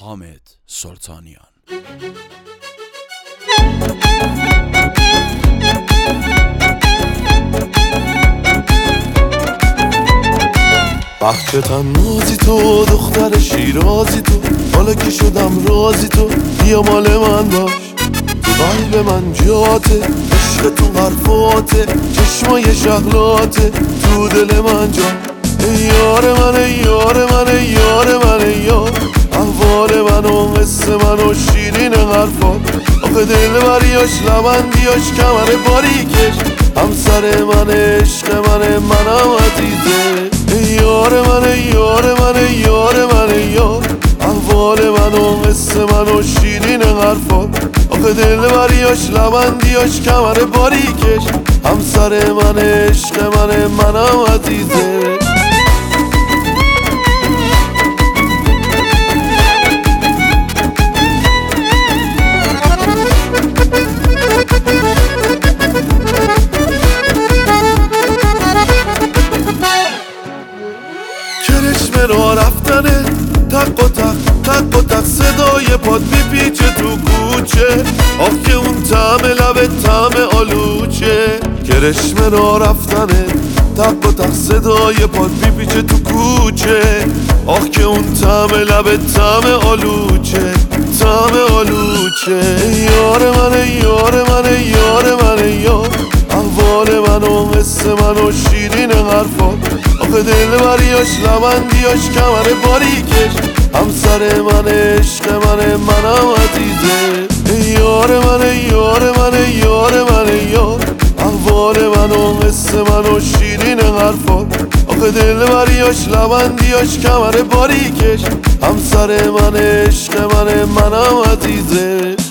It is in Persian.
حامد سلطانیان. وقت تنازی تو دختر شیرازی تو، حالا که شدم رازی تو بیا مال من باش. تو قلب من جاته، عشق تو حرفاته، چشمای شغلاته تو دل من جا. ای یار من ای یار من ای یار من ای یار، احوال من و قصه من و شیرین حرفات. آخه دل بریاش لبندیاش کمر باریکش، همسر من عشق منم عزیزه. ای یار من ای یار من ای یار من ای یار، احوال من و قصه من و شیرین حرفات. آخه دل بریاش لبندیاش کمر باریکش، همسر من عشق منم عزیزه. کرشمه را رفتنه، تق و تق تق و تق صدای پاد میپیچه تو کوچه. آخ که اون طعم لبت طعم آلوچه. کرشمه را رفتنه، تق و تق صدای پاد میپیچه تو کوچه. آخ که اون طعم لبت طعم آلوچه طعم آلوچه. ای یار من ای یار من ای یار من ای یار، احوال من و قصه من و شیرین حرفات. آخه دل بریاش لبندیاش کمر باریکش، همسر من عشق منم عزیزه. ای یار من ای یار من ای یار من ای یار، احوال من و قصه من و شیرین حرفات. آخه دل بریاش لبندیاش کمر باریکش، همسر من عشق منم عزیزه.